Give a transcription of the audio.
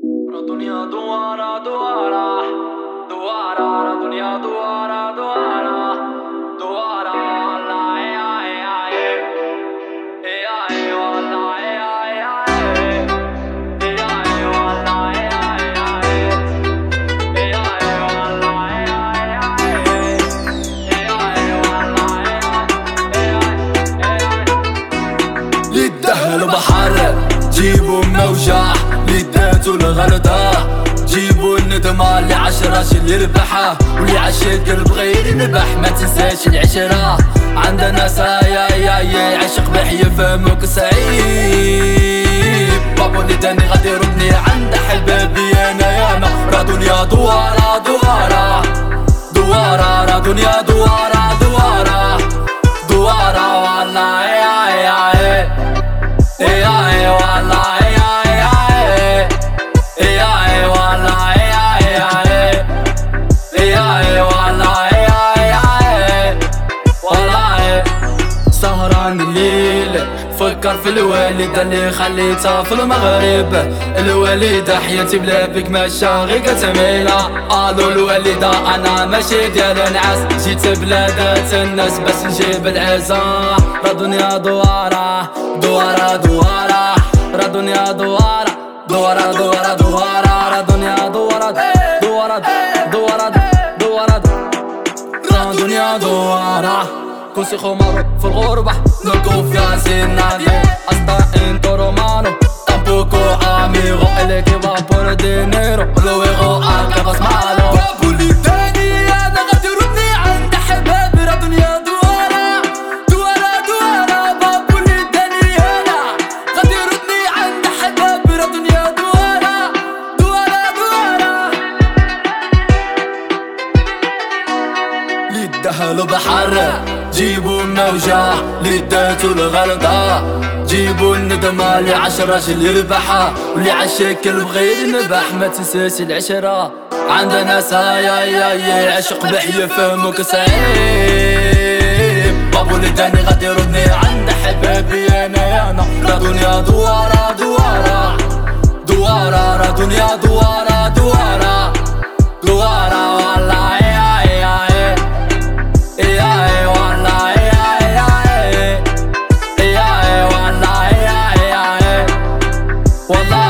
دنيا دوارة دوارة دوارة دنيا دوارة دوارة دوارة والله يا يا يا يا والله يا يا يا والله يا يا يا والله يا يا للدهر بحر جيبوا موجة لداتو الغلطة، جيبوا الندمة اللي عشرة اللي ربحها واللي عشق قلب غير ينبح. ما تنساش العشرة عندنا يا عشق بحي يفهموك سعيد. بابو اللي تاني غادي يردني عند حبابي انا ياما. راه دنيا دوارة دوارة دوارة، راه دنيا دوارة دوارة دوارة والله يا يا يا والله يا يا والله يا والله يا والله. سهران الليل فكر في الوالدة اللي خليتها في المغرب. الوالدة حياتي بلا بك ماشا غير كتميلة. الو الوالدة انا ماشي ديال النعاس، جيت بلادات الناس باش نجيب العزا. راه دنيا دوارة دوارة دوارة، راه دنيا دوارة دوارة دوارة دوارة، راه دنيا دوارة دوارة دوارة دوارة، راه دنيا دوارة. كوسي خمر في الغربة نلقو فيها سينادي أستا انتو رومانو تامبوكو اميغو اليكي بابور دينيرو لويغو اكاباس مالو. بابو اللي تاني انا غادي يردني عند حبابي. راه دنيا دوارة دوارة دوارة، بابو اللي تاني انا غادي يردني عند حبابي. راه دنيا دوارة دوارة دوارة. للدهل بحر جيبوا موجة لداتو الغلطة، جيبوا الندمة اللي عشرة اللي ربحها واللي عشق قلب غير نبح. ما تنساش العشرة عندنا يا عشق بحي يفهموك سعيد. بابو اللي تاني غادي يردني عند حبابي انا راه دنيا دوارة دوارة دوارة، راه دنيا دوارة دوارة دوارة والله يا يا يا والله يا يا والله يا والله